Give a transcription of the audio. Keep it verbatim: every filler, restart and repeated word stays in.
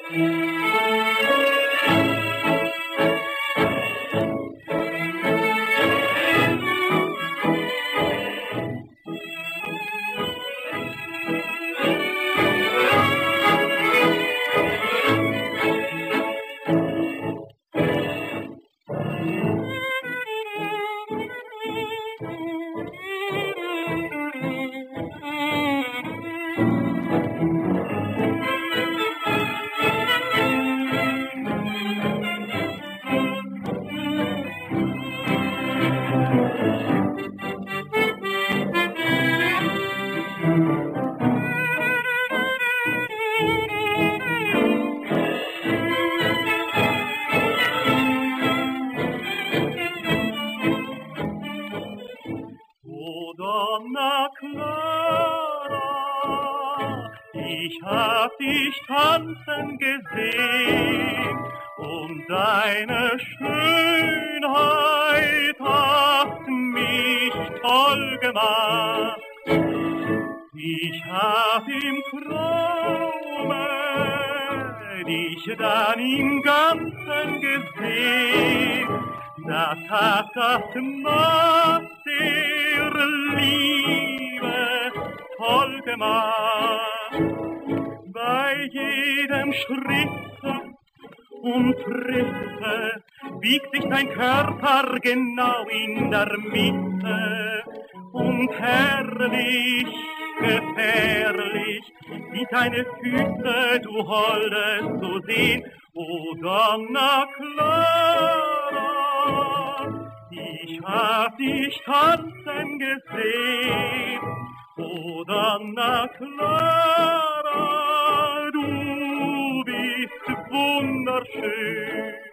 Donna Clara, ich hab dich tanzen gesehen und deine Schönheit hat mich toll gemacht. Ich hab im Traume dich dann im Ganzen gesehen, das hat das Maß der Liebe toll gemacht. Bei jedem Schritte und Tritte wiegt sich dein Körper genau in der Mitte und herrlich, gefährlich, wie deine Füße, du Holde, zu sehen. O Donna Clara, ich hab dich tanzen gesehen. O Donna Clara, du bist wunderschön.